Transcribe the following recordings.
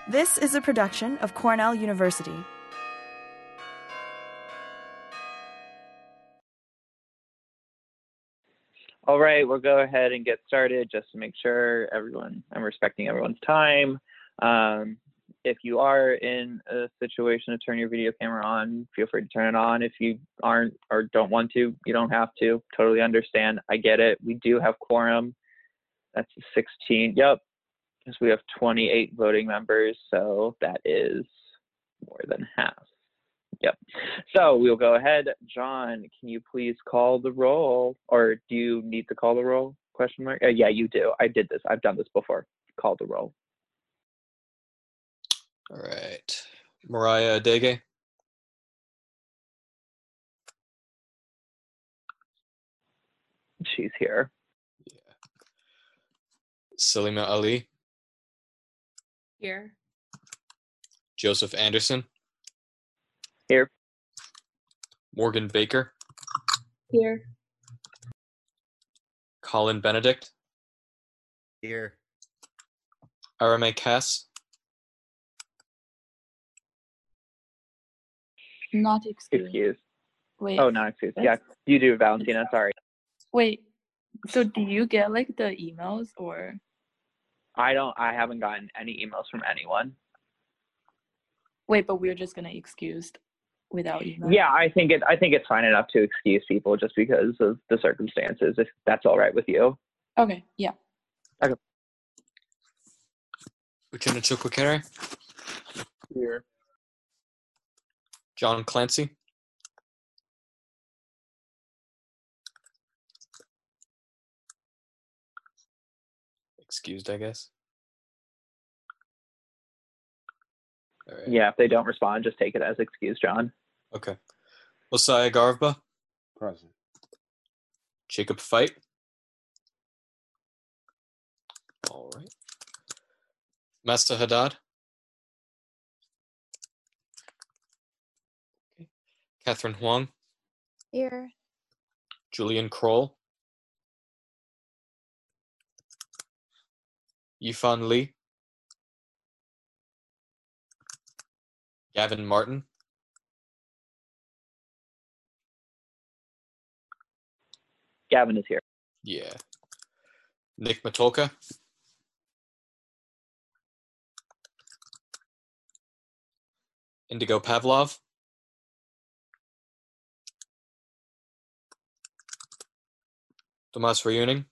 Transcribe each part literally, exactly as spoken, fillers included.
This is a production of Cornell University. All right, we'll go ahead and get started just to make sure everyone, I'm respecting everyone's time. Um, if you are in a situation to turn your video camera on, feel free to turn it on. If you aren't or don't want to, you don't have to. Totally understand. I get it. We do have quorum. That's sixteen. Yep, because we have twenty-eight voting members, so that is more than half. Yep. So we'll go ahead. John, can you please call the roll? Or do you need to call the roll? Question mark. Uh, yeah, you do. I did this. I've done this before. Call the roll. All right. Mariah Adege. She's here. Yeah. Salima Ali. Here. Joseph Anderson. Here. Morgan Baker. Here. Colin Benedict. Here. Arame Cass. Not excused. Excuse. Wait. Oh, not excuse. Yeah, you do, Valentina. Sorry. Wait. So do you get like the emails or? I don't. I haven't gotten any emails from anyone. Wait, but we're just gonna excused without email. Yeah, I think it. I think it's fine enough to excuse people just because of the circumstances. If that's all right with you. Okay. Yeah. Okay. Uchenna Chukwukere. Here. John Clancy. Excused, I guess. All right. Yeah, if they don't respond, just take it as excuse, John. Okay. Osaya Garvba. Present. Jacob Fight. All right. Master Haddad. Okay. Catherine Huang. Here. Julian Kroll. Yifan Lee. Gavin Martin. Gavin is here. Yeah. Nick Matulka. Indigo Pavlov. Tomas Reuning.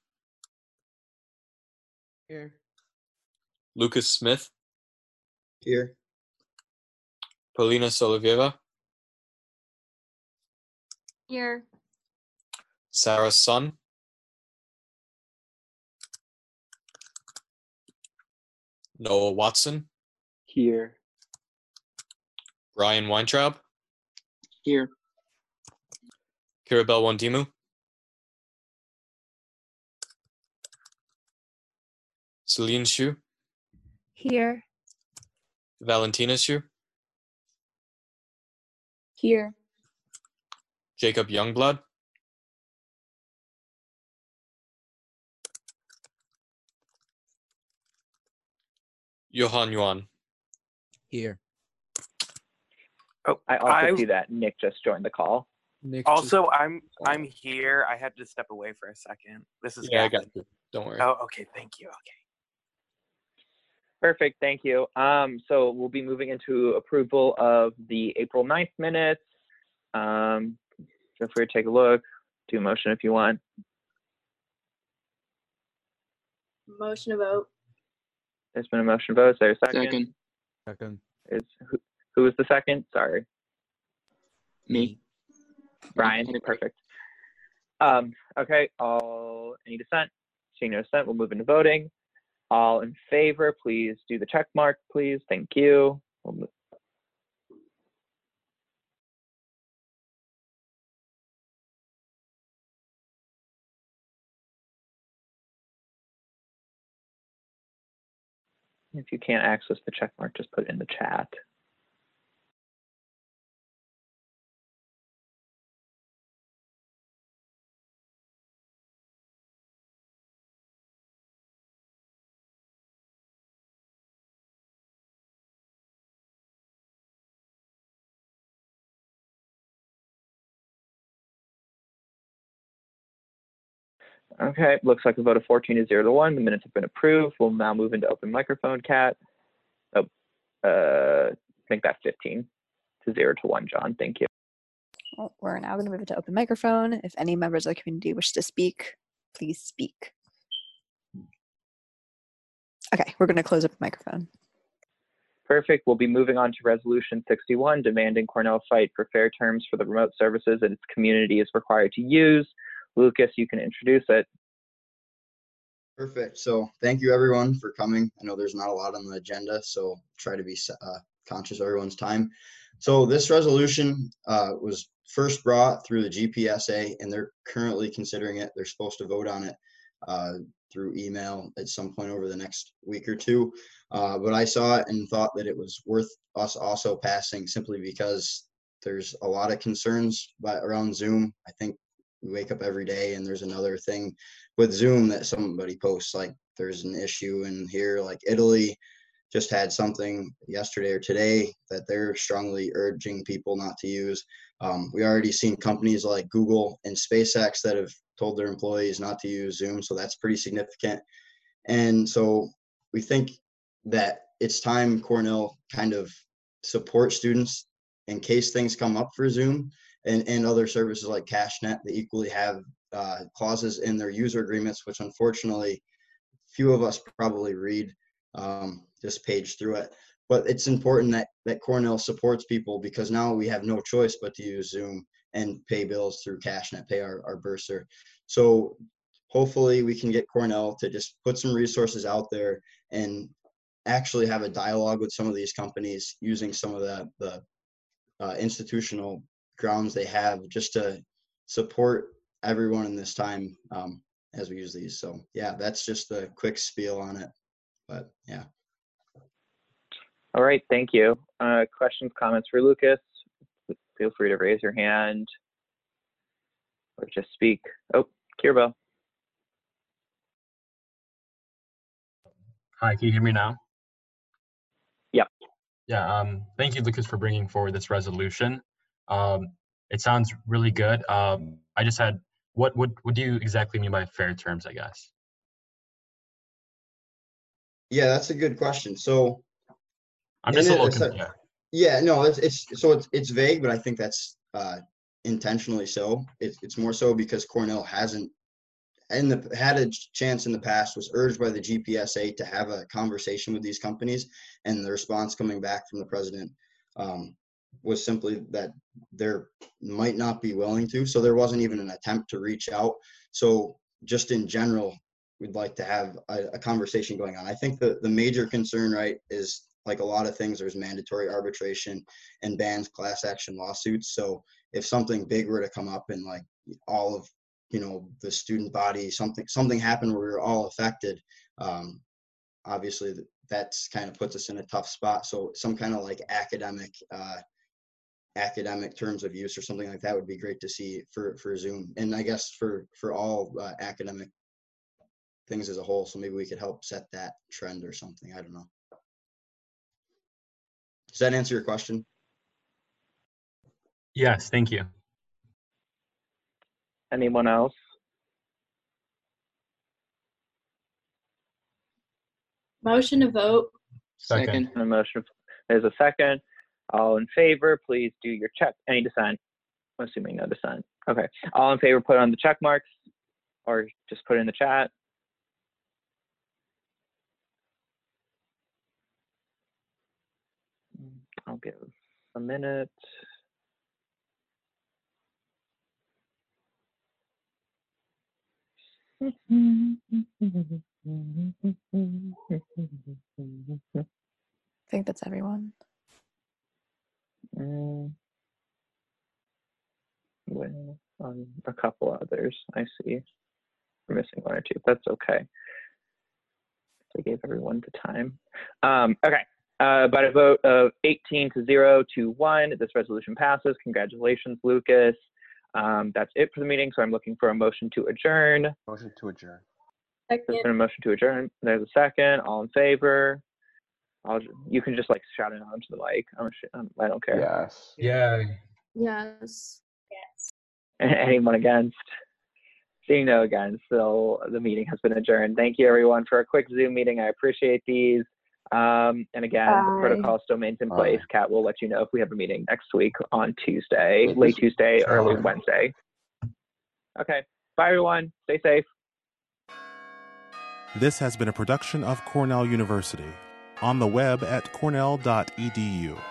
Here. Lucas Smith. Here. Polina Solovieva. Here. Sarah Sun. Noah Watson. Here. Brian Weintraub. Here. Kirabel Wandimu. Celine Shu. Here. Valentina Shu. Here. Jacob Youngblood. Johan Yuan. Here. Oh, I also I see that Nick just joined the call. Nick. also I'm I'm here. I had to step away for a second. This is Yeah, I Gavin. got you. Don't worry. Oh, okay. Thank you. Okay. Perfect, thank you. Um, so we'll be moving into approval of the April ninth minutes. Um, feel free to take a look, do a motion if you want. Motion to vote. There's been a motion vote, is there a second? Second. Second. Is, who, who was the second? Sorry. Me. Brian, perfect. Um, okay, all, any dissent? Seeing no dissent, we'll move into voting. All in favor, please do the check mark, please. Thank you. We'll move. If you can't access the check mark, just put it in the chat. Okay, looks like a vote of fourteen to zero to one. The minutes have been approved. We'll now move into open microphone, Kat. Oh, uh, I think that's fifteen to zero to one, John. Thank you. Well, we're now going to move into open microphone. If any members of the community wish to speak, please speak. Okay, we're going to close up the microphone. Perfect. We'll be moving on to resolution sixty-one, demanding Cornell fight for fair terms for the remote services that its community is required to use. Lucas, you can introduce it. Perfect. So thank you everyone for coming. I know there's not a lot on the agenda, so try to be uh, conscious of everyone's time. So this resolution uh, was first brought through the G P S A, and they're currently considering it. They're supposed to vote on it uh, through email at some point over the next week or two. Uh, but I saw it and thought that it was worth us also passing, simply because there's a lot of concerns by, around Zoom. I think we wake up every day and there's another thing with Zoom that somebody posts, like there's an issue in here, like Italy just had something yesterday or today that they're strongly urging people not to use. Um, we already seen companies like Google and SpaceX that have told their employees not to use Zoom, so that's pretty significant. And so we think that it's time Cornell kind of support students in case things come up for Zoom and, and other services like CashNet. They equally have uh, clauses in their user agreements, which unfortunately few of us probably read, um, just page through it. But it's important that, that Cornell supports people, because now we have no choice but to use Zoom and pay bills through CashNet, pay our, our bursar. So hopefully we can get Cornell to just put some resources out there and actually have a dialogue with some of these companies using some of the, the uh, institutional grounds they have, just to support everyone in this time um, as we use these. So yeah, that's just a quick spiel on it, but yeah. All right, thank you. Uh, questions, comments for Lucas? Feel free to raise your hand or just speak. Oh, Kirbo. Hi, can you hear me now? Yeah. Yeah, um, thank you, Lucas, for bringing forward this resolution. Um, it sounds really good. Um, I just had, what, what, what do you exactly mean by fair terms, I guess? Yeah, that's a good question. So I'm just a little it, confused. Yeah. Yeah, no, it's, it's so it's, it's vague, but I think that's uh, intentionally so. It's, it's more so because Cornell hasn't in the had a chance in the past, was urged by the G P S A to have a conversation with these companies, and the response coming back from the president um, was simply that there might not be willing to. So there wasn't even an attempt to reach out. So just in general, we'd like to have a, a conversation going on. I think the, the major concern, right, is like a lot of things, there's mandatory arbitration and bans class action lawsuits. So if something big were to come up and like all of, you know, the student body, something, something happened where we were all affected, um, obviously that's kind of puts us in a tough spot. So some kind of like academic, uh, academic terms of use or something like that would be great to see for, for Zoom. And I guess for, for all uh, academic things as a whole. So maybe we could help set that trend or something. I don't know. Does that answer your question? Yes, thank you. Anyone else? Motion to vote. Second. A motion. There's a second. All in favor, please do your check. Any dissent? I'm assuming no dissent. Okay. All in favor, put on the check marks or just put it in the chat. I'll give a minute. I think that's everyone. Mm. Well, um, a couple others, I see. We're missing one or two. That's okay. I gave everyone the time. Um, okay. Uh, by a vote of eighteen to zero to one, this resolution passes. Congratulations, Lucas. Um, that's it for the meeting. So I'm looking for a motion to adjourn. Motion to adjourn. There's been a motion to adjourn. There's a second. All in favor? I'll, you can just like shout it onto the mic. I'm, I'm, I don't care. Yes. Yeah. Yes. Anyone against? Seeing no again, so the meeting has been adjourned. Thank you, everyone, for a quick Zoom meeting. I appreciate these. Um, and again, the Bye. protocol still remains in Bye. place. Kat will let you know if we have a meeting next week on Tuesday, late Tuesday, early Wednesday. Okay. Bye, everyone. Stay safe. This has been a production of Cornell University. On the web at cornell dot e d u.